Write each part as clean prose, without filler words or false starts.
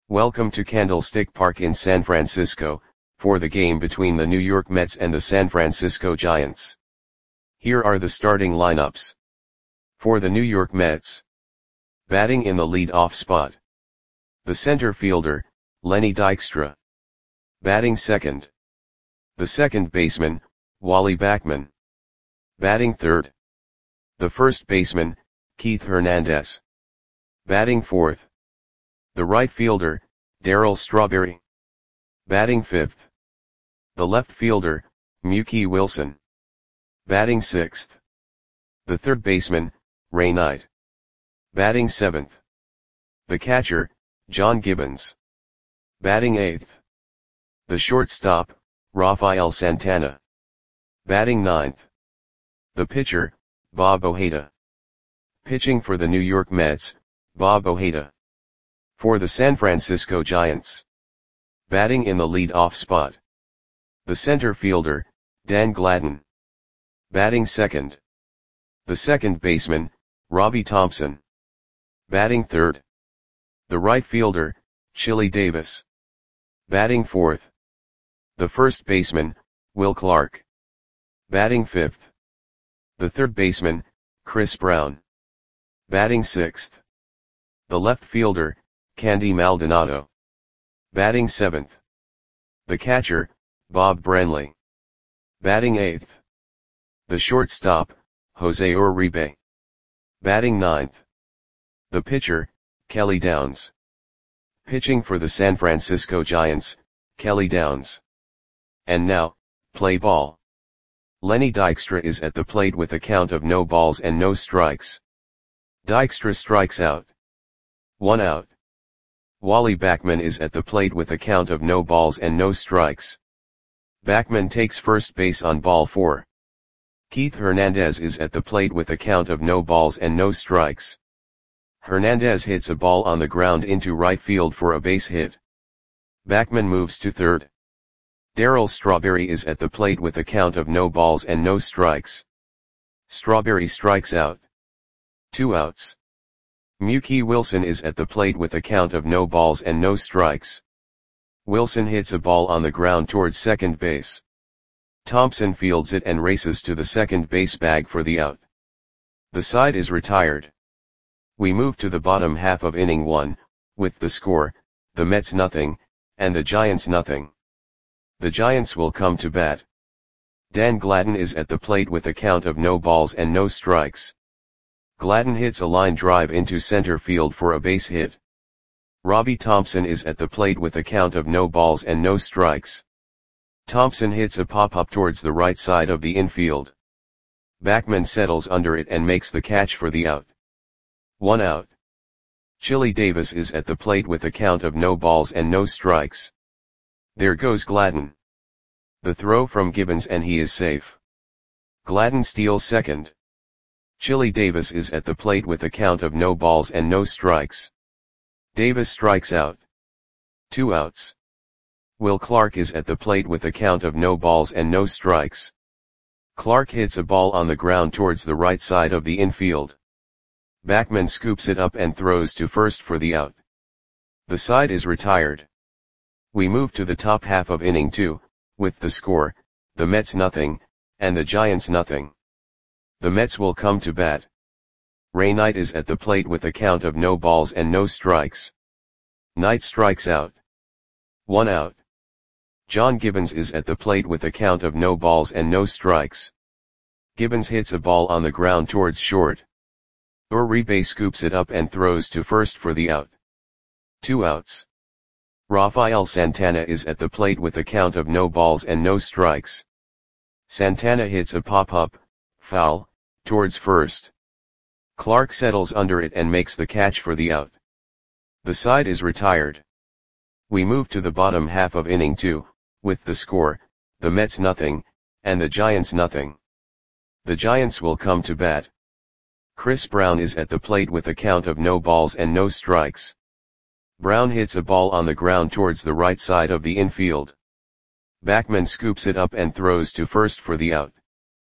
Welcome to Candlestick Park in San Francisco, for the game between the New York Mets and the San Francisco Giants. Here are the starting lineups. For the New York Mets. Batting in the lead-off spot. The center fielder, Lenny Dykstra. Batting second. The second baseman, Wally Backman. Batting third. The first baseman, Keith Hernandez. Batting fourth. The right fielder, Darryl Strawberry. Batting fifth. The left fielder, Mookie Wilson. Batting sixth. The third baseman, Ray Knight. Batting seventh. The catcher, John Gibbons. Batting eighth. The shortstop, Rafael Santana. Batting ninth. The pitcher, Bob Ojeda. Pitching for the New York Mets, Bob Ojeda. For the San Francisco Giants. Batting in the lead-off spot. The center fielder, Dan Gladden. Batting second. The second baseman, Robbie Thompson. Batting third. The right fielder, Chili Davis. Batting fourth. The first baseman, Will Clark. Batting fifth. The third baseman, Chris Brown. Batting sixth. The left fielder, Candy Maldonado. Batting seventh. The catcher, Bob Brantley. Batting eighth. The shortstop, Jose Uribe. Batting ninth. The pitcher, Kelly Downs. Pitching for the San Francisco Giants, Kelly Downs. And now, play ball. Lenny Dykstra is at the plate with a count of no balls and no strikes. Dykstra strikes out. 1 out. Wally Backman is at the plate with a count of no balls and no strikes. Backman takes first base on ball 4. Keith Hernandez is at the plate with a count of no balls and no strikes. Hernandez hits a ball on the ground into right field for a base hit. Backman moves to third. Darryl Strawberry is at the plate with a count of no balls and no strikes. Strawberry strikes out. 2 outs. Mookie Wilson is at the plate with a count of no balls and no strikes. Wilson hits a ball on the ground towards second base. Thompson fields it and races to the second base bag for the out. The side is retired. We move to the bottom half of inning 1, with the score, the Mets nothing, and the Giants nothing. The Giants will come to bat. Dan Gladden is at the plate with a count of no balls and no strikes. Gladden hits a line drive into center field for a base hit. Robbie Thompson is at the plate with a count of no balls and no strikes. Thompson hits a pop-up towards the right side of the infield. Backman settles under it and makes the catch for the out. 1 out. Chili Davis is at the plate with a count of no balls and no strikes. There goes Gladden. The throw from Gibbons and he is safe. Gladden steals second. Chili Davis is at the plate with a count of no balls and no strikes. Davis strikes out. 2 outs. Will Clark is at the plate with a count of no balls and no strikes. Clark hits a ball on the ground towards the right side of the infield. Backman scoops it up and throws to first for the out. The side is retired. We move to the top half of inning 2, with the score, the Mets nothing, and the Giants nothing. The Mets will come to bat. Ray Knight is at the plate with a count of no balls and no strikes. Knight strikes out. 1 out. John Gibbons is at the plate with a count of no balls and no strikes. Gibbons hits a ball on the ground towards short. Uribe scoops it up and throws to first for the out. 2 outs. Rafael Santana is at the plate with a count of no balls and no strikes. Santana hits a pop-up, foul, towards first. Clark settles under it and makes the catch for the out. The side is retired. We move to the bottom half of inning 2, with the score, the Mets nothing, and the Giants nothing. The Giants will come to bat. Chris Brown is at the plate with a count of no balls and no strikes. Brown hits a ball on the ground towards the right side of the infield. Backman scoops it up and throws to first for the out.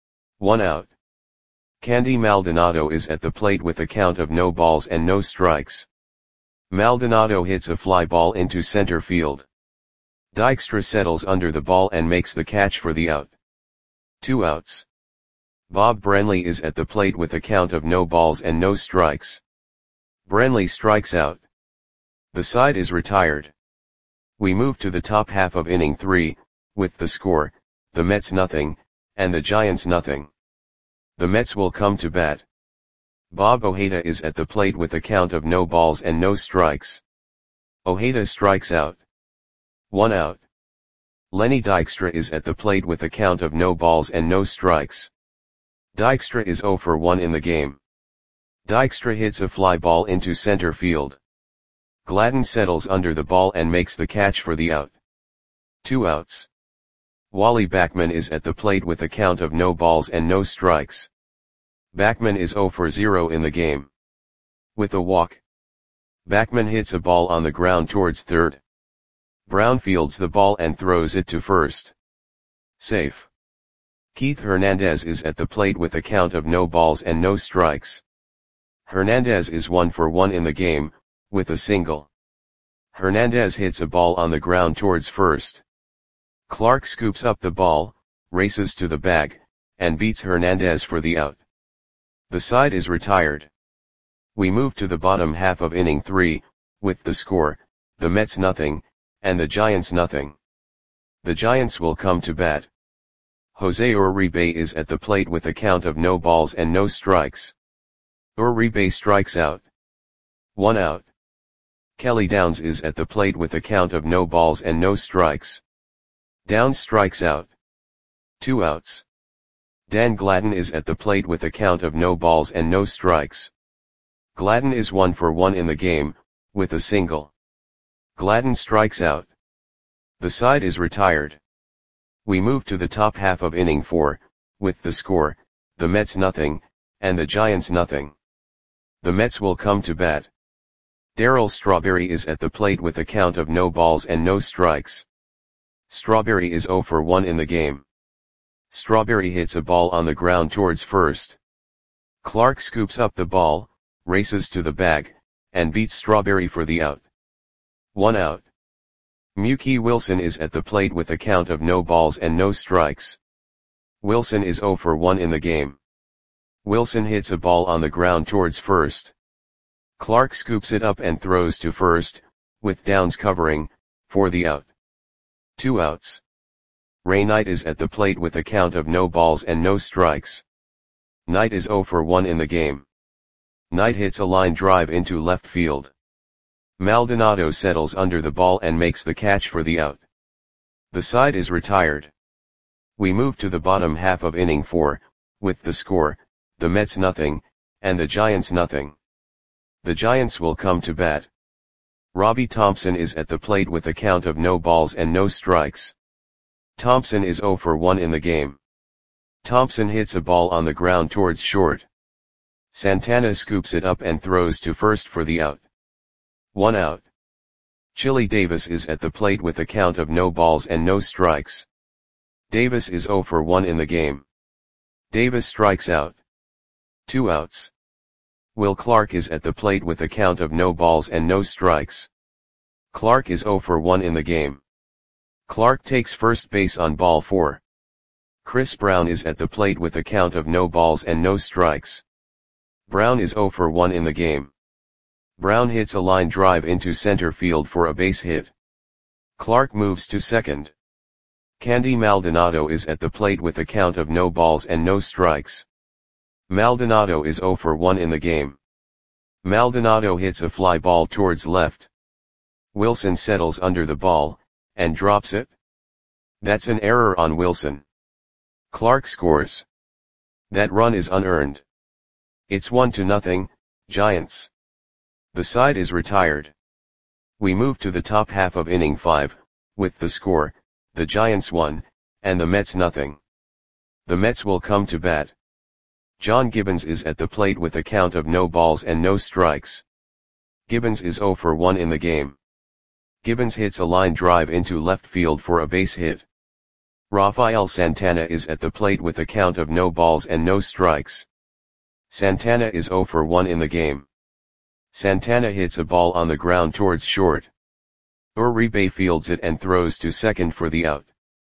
1 out. Candy Maldonado is at the plate with a count of no balls and no strikes. Maldonado hits a fly ball into center field. Dykstra settles under the ball and makes the catch for the out. 2 outs. Bob Brenly is at the plate with a count of no balls and no strikes. Brenly strikes out. The side is retired. We move to the top half of inning 3, with the score, the Mets nothing, and the Giants nothing. The Mets will come to bat. Bob Ojeda is at the plate with a count of no balls and no strikes. Ojeda strikes out. 1 out. Lenny Dykstra is at the plate with a count of no balls and no strikes. Dykstra is 0 for 1 in the game. Dykstra hits a fly ball into center field. Gladden settles under the ball and makes the catch for the out. 2 outs. Wally Backman is at the plate with a count of no balls and no strikes. Backman is 0 for 0 in the game. With a walk. Backman hits a ball on the ground towards third. Brown fields the ball and throws it to first. Safe. Keith Hernandez is at the plate with a count of no balls and no strikes. Hernandez is 1 for 1 in the game, with a single. Hernandez hits a ball on the ground towards first. Clark scoops up the ball, races to the bag, and beats Hernandez for the out. The side is retired. We move to the bottom half of inning 3, with the score, the Mets nothing, and the Giants nothing. The Giants will come to bat. Jose Uribe is at the plate with a count of no balls and no strikes. Uribe strikes out. 1 out. Kelly Downs is at the plate with a count of no balls and no strikes. Downs strikes out. 2 outs. Dan Gladden is at the plate with a count of no balls and no strikes. Gladden is 1 for 1 in the game, with a single. Gladden strikes out. The side is retired. We move to the top half of inning 4, with the score, the Mets nothing, and the Giants nothing. The Mets will come to bat. Darryl Strawberry is at the plate with a count of no balls and no strikes. Strawberry is 0 for 1 in the game. Strawberry hits a ball on the ground towards first. Clark scoops up the ball, races to the bag, and beats Strawberry for the out. 1 out. Mookie Wilson is at the plate with a count of no balls and no strikes. Wilson is 0 for 1 in the game. Wilson hits a ball on the ground towards first. Clark scoops it up and throws to first, with Downs covering, for the out. 2 outs. Ray Knight is at the plate with a count of no balls and no strikes. Knight is 0 for 1 in the game. Knight hits a line drive into left field. Maldonado settles under the ball and makes the catch for the out. The side is retired. We move to the bottom half of inning 4, with the score, the Mets nothing, and the Giants nothing. The Giants will come to bat. Robbie Thompson is at the plate with a count of no balls and no strikes. Thompson is 0 for 1 in the game. Thompson hits a ball on the ground towards short. Santana scoops it up and throws to first for the out. 1 out. Chili Davis is at the plate with a count of no balls and no strikes. Davis is 0 for 1 in the game. Davis strikes out. 2 outs. Will Clark is at the plate with a count of no balls and no strikes. Clark is 0 for 1 in the game. Clark takes first base on ball 4. Chris Brown is at the plate with a count of no balls and no strikes. Brown is 0 for 1 in the game. Brown hits a line drive into center field for a base hit. Clark moves to second. Candy Maldonado is at the plate with a count of no balls and no strikes. Maldonado is 0 for 1 in the game. Maldonado hits a fly ball towards left. Wilson settles under the ball, and drops it. That's an error on Wilson. Clark scores. That run is unearned. It's 1-0, Giants. The side is retired. We move to the top half of inning 5, with the score, the Giants 1, and the Mets nothing. The Mets will come to bat. John Gibbons is at the plate with a count of no balls and no strikes. Gibbons is 0 for 1 in the game. Gibbons hits a line drive into left field for a base hit. Rafael Santana is at the plate with a count of no balls and no strikes. Santana is 0 for 1 in the game. Santana hits a ball on the ground towards short. Uribe fields it and throws to second for the out.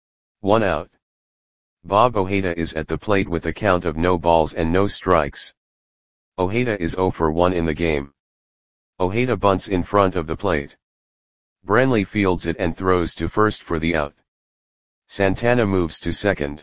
1 out. Bob Ojeda is at the plate with a count of no balls and no strikes. Ojeda is 0 for 1 in the game. Ojeda bunts in front of the plate. Brenly fields it and throws to first for the out. Santana moves to second.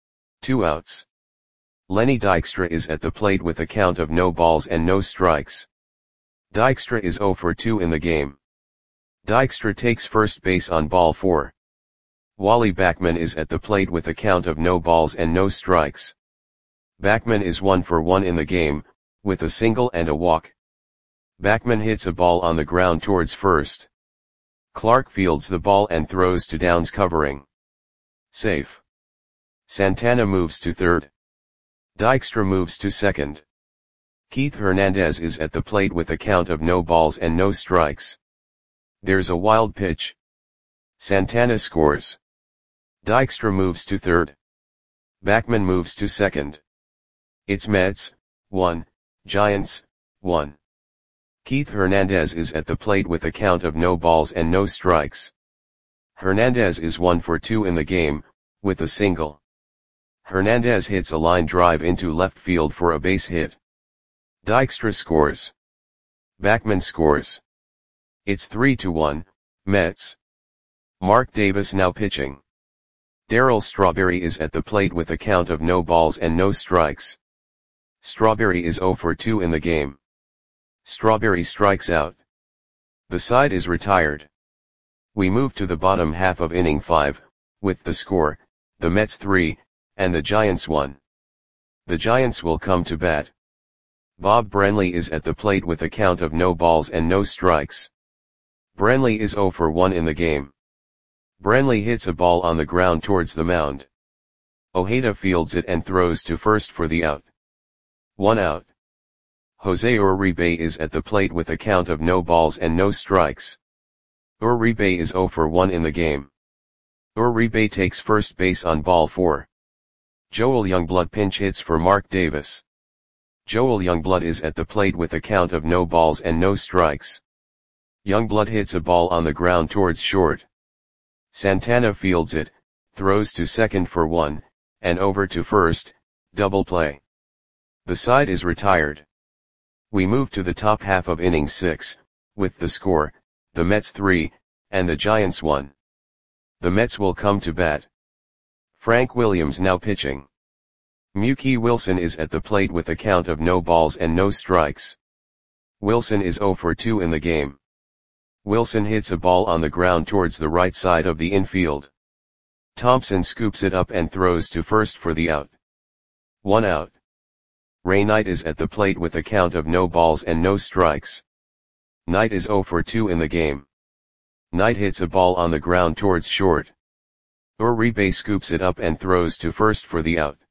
2 outs. Lenny Dykstra is at the plate with a count of no balls and no strikes. Dykstra is 0 for 2 in the game. Dykstra takes first base on ball 4. Wally Backman is at the plate with a count of no balls and no strikes. Backman is 1 for 1 in the game, with a single and a walk. Backman hits a ball on the ground towards first. Clark fields the ball and throws to Downs covering. Safe. Santana moves to third. Dykstra moves to second. Keith Hernandez is at the plate with a count of no balls and no strikes. There's a wild pitch. Santana scores. Dykstra moves to third. Backman moves to second. It's Mets, 1, Giants, 1. Keith Hernandez is at the plate with a count of no balls and no strikes. Hernandez is 1 for 2 in the game, with a single. Hernandez hits a line drive into left field for a base hit. Dykstra scores. Backman scores. It's 3-1, Mets. Mark Davis now pitching. Darryl Strawberry is at the plate with a count of no balls and no strikes. Strawberry is 0 for 2 in the game. Strawberry strikes out. The side is retired. We move to the bottom half of inning 5, with the score, the Mets 3, and the Giants 1. The Giants will come to bat. Bob Brenly is at the plate with a count of no balls and no strikes. Brenly is 0 for 1 in the game. Brenly hits a ball on the ground towards the mound. Ojeda fields it and throws to first for the out. 1 out. Jose Uribe is at the plate with a count of no balls and no strikes. Uribe is 0 for 1 in the game. Uribe takes first base on ball 4. Joel Youngblood pinch hits for Mark Davis. Joel Youngblood is at the plate with a count of no balls and no strikes. Youngblood hits a ball on the ground towards short. Santana fields it, throws to second for 1, and over to first, double play. The side is retired. We move to the top half of inning 6, with the score, the Mets 3, and the Giants 1. The Mets will come to bat. Frank Williams now pitching. Mookie Wilson is at the plate with a count of no balls and no strikes. Wilson is 0 for 2 in the game. Wilson hits a ball on the ground towards the right side of the infield. Thompson scoops it up and throws to first for the out. 1 out. Ray Knight is at the plate with a count of no balls and no strikes. Knight is 0 for 2 in the game. Knight hits a ball on the ground towards short. Uribe scoops it up and throws to first for the out.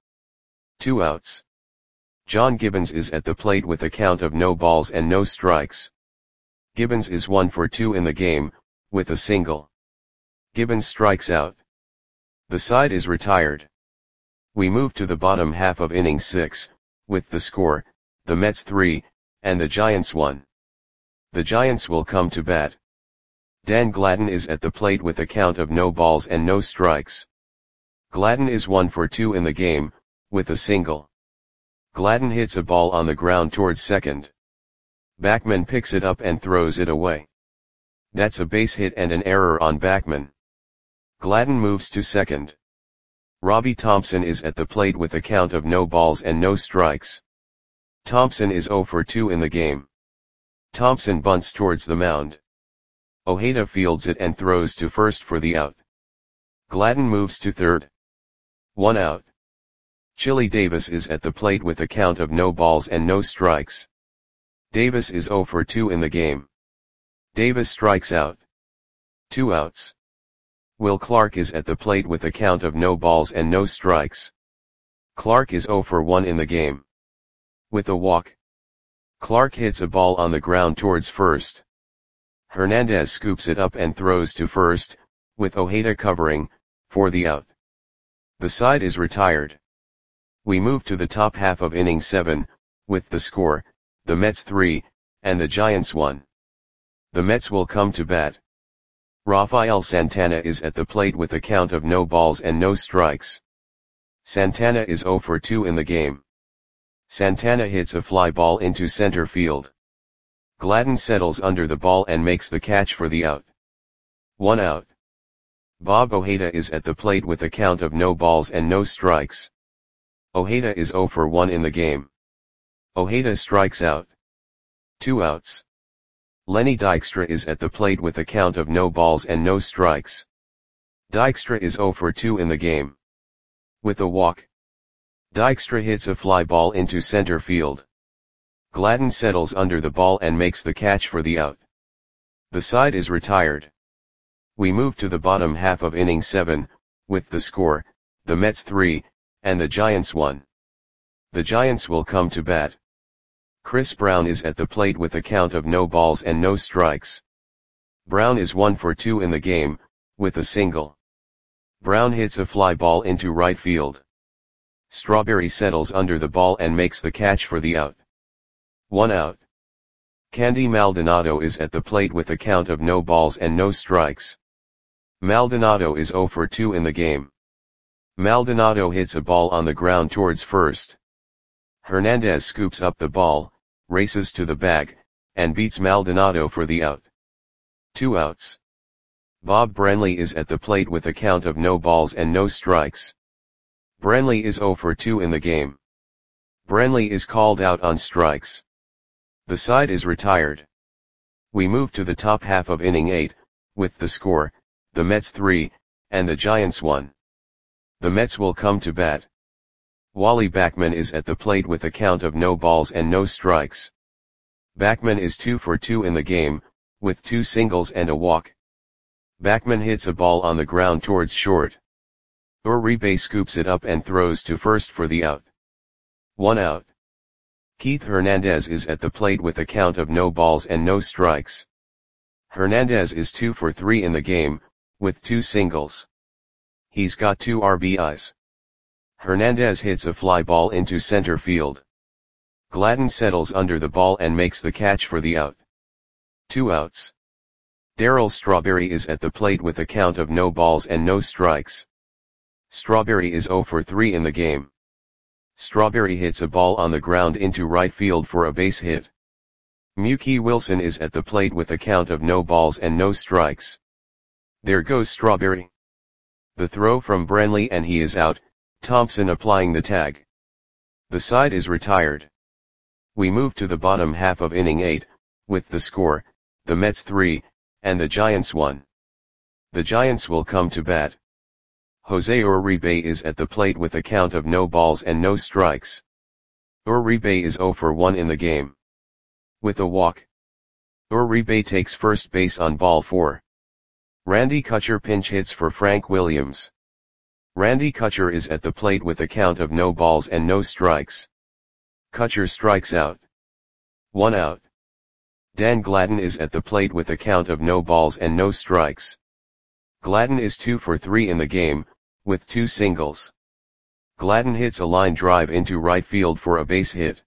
2 outs. John Gibbons is at the plate with a count of no balls and no strikes. Gibbons is 1 for 2 in the game, with a single. Gibbons strikes out. The side is retired. We move to the bottom half of inning 6, with the score, the Mets 3, and the Giants 1. The Giants will come to bat. Dan Gladden is at the plate with a count of no balls and no strikes. Gladden is 1 for 2 in the game, with a single. Gladden hits a ball on the ground towards second. Backman picks it up and throws it away. That's a base hit and an error on Backman. Gladden moves to second. Robbie Thompson is at the plate with a count of no balls and no strikes. Thompson is 0 for 2 in the game. Thompson bunts towards the mound. Ojeda fields it and throws to first for the out. Gladden moves to third. 1 out. Chili Davis is at the plate with a count of no balls and no strikes. Davis is 0 for 2 in the game. Davis strikes out. 2 outs. Will Clark is at the plate with a count of no balls and no strikes. Clark is 0 for 1 in the game. With a walk. Clark hits a ball on the ground towards first. Hernandez scoops it up and throws to first, with Ojeda covering, for the out. The side is retired. We move to the top half of inning 7, with the score, the Mets 3, and the Giants 1. The Mets will come to bat. Rafael Santana is at the plate with a count of no balls and no strikes. Santana is 0 for 2 in the game. Santana hits a fly ball into center field. Gladden settles under the ball and makes the catch for the out. 1 out. Bob Ojeda is at the plate with a count of no balls and no strikes. Ojeda is 0 for 1 in the game. Ojeda strikes out. 2 outs. Lenny Dykstra is at the plate with a count of no balls and no strikes. Dykstra is 0 for 2 in the game. With a walk. Dykstra hits a fly ball into center field. Gladden settles under the ball and makes the catch for the out. The side is retired. We move to the bottom half of inning 7, with the score, the Mets 3, and the Giants 1. The Giants will come to bat. Chris Brown is at the plate with a count of no balls and no strikes. Brown is 1 for 2 in the game, with a single. Brown hits a fly ball into right field. Strawberry settles under the ball and makes the catch for the out. 1 out. Candy Maldonado is at the plate with a count of no balls and no strikes. Maldonado is 0 for 2 in the game. Maldonado hits a ball on the ground towards first. Hernandez scoops up the ball, races to the bag, and beats Maldonado for the out. 2 outs. Bob Brenly is at the plate with a count of no balls and no strikes. Brenly is 0 for 2 in the game. Brenly is called out on strikes. The side is retired. We move to the top half of inning 8, with the score, the Mets 3, and the Giants 1. The Mets will come to bat. Wally Backman is at the plate with a count of no balls and no strikes. Backman is 2 for 2 in the game, with 2 singles and a walk. Backman hits a ball on the ground towards short. Uribe scoops it up and throws to first for the out. 1 out. Keith Hernandez is at the plate with a count of no balls and no strikes. Hernandez is 2 for 3 in the game, with 2 singles. He's got 2 RBIs. Hernandez hits a fly ball into center field. Gladden settles under the ball and makes the catch for the out. 2 outs. Darryl Strawberry is at the plate with a count of no balls and no strikes. Strawberry is 0 for 3 in the game. Strawberry hits a ball on the ground into right field for a base hit. Mookie Wilson is at the plate with a count of no balls and no strikes. There goes Strawberry. The throw from Brenly and he is out, Thompson applying the tag. The side is retired. We move to the bottom half of inning 8, with the score, the Mets 3, and the Giants 1. The Giants will come to bat. Jose Uribe is at the plate with a count of no balls and no strikes. Uribe is 0 for 1 in the game. With a walk. Uribe takes first base on ball 4. Randy Kutcher pinch hits for Frank Williams. Randy Kutcher is at the plate with a count of no balls and no strikes. Kutcher strikes out. 1 out. Dan Gladden is at the plate with a count of no balls and no strikes. Gladden is 2 for 3 in the game, with 2 singles. Gladden hits a line drive into right field for a base hit.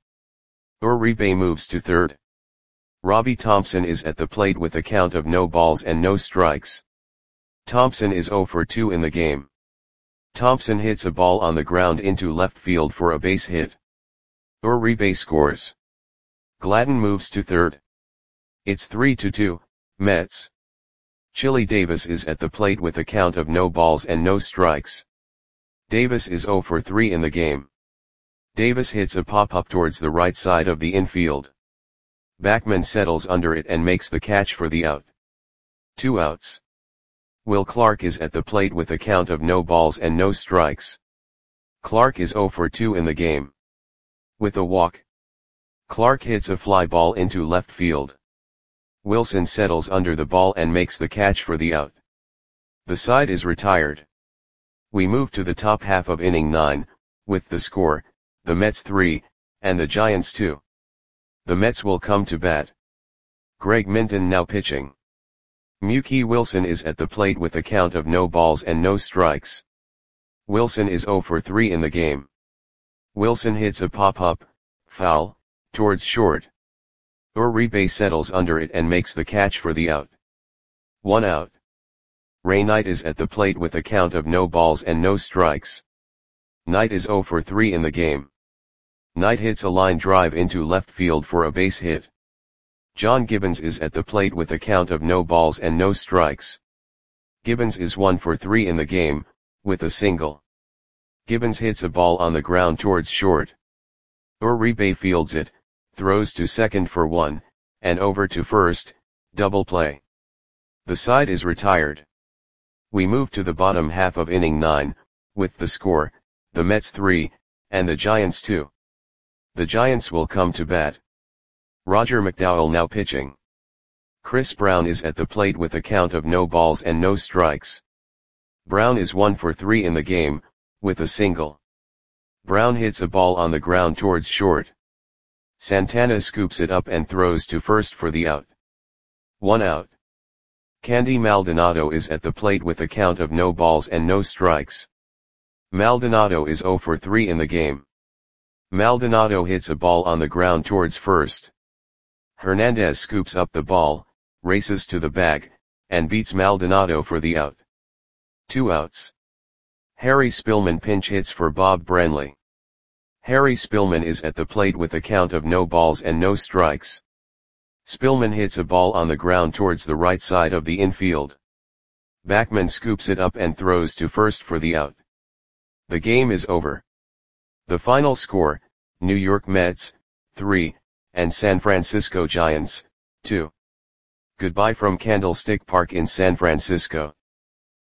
Uribe moves to third. Robbie Thompson is at the plate with a count of no balls and no strikes. Thompson is 0 for 2 in the game. Thompson hits a ball on the ground into left field for a base hit. Uribe scores. Gladden moves to third. It's 3-2, Mets. Chili Davis is at the plate with a count of no balls and no strikes. Davis is 0 for 3 in the game. Davis hits a pop-up towards the right side of the infield. Backman settles under it and makes the catch for the out. 2 outs. Will Clark is at the plate with a count of no balls and no strikes. Clark is 0 for 2 in the game. With a walk. Clark hits a fly ball into left field. Wilson settles under the ball and makes the catch for the out. The side is retired. We move to the top half of inning 9, with the score, the Mets 3, and the Giants 2. The Mets will come to bat. Greg Minton now pitching. Mookie Wilson is at the plate with a count of no balls and no strikes. Wilson is 0 for 3 in the game. Wilson hits a pop-up, foul, towards short. Uribe settles under it and makes the catch for the out. 1 out. Ray Knight is at the plate with a count of no balls and no strikes. Knight is 0 for 3 in the game. Knight hits a line drive into left field for a base hit. John Gibbons is at the plate with a count of no balls and no strikes. Gibbons is 1 for 3 in the game, with a single. Gibbons hits a ball on the ground towards short. Uribe fields it, throws to second for 1, and over to first, double play. The side is retired. We move to the bottom half of inning 9, with the score, the Mets 3, and the Giants 2. The Giants will come to bat. Roger McDowell now pitching. Chris Brown is at the plate with a count of no balls and no strikes. Brown is 1 for 3 in the game, with a single. Brown hits a ball on the ground towards short. Santana scoops it up and throws to first for the out. 1 out. Candy Maldonado is at the plate with a count of no balls and no strikes. Maldonado is 0 for 3 in the game. Maldonado hits a ball on the ground towards first. Hernandez scoops up the ball, races to the bag, and beats Maldonado for the out. 2 outs. Harry Spillman pinch hits for Bob Branley. Harry Spillman is at the plate with a count of no balls and no strikes. Spillman hits a ball on the ground towards the right side of the infield. Backman scoops it up and throws to first for the out. The game is over. The final score, New York Mets, 3, and San Francisco Giants, 2. Goodbye from Candlestick Park in San Francisco.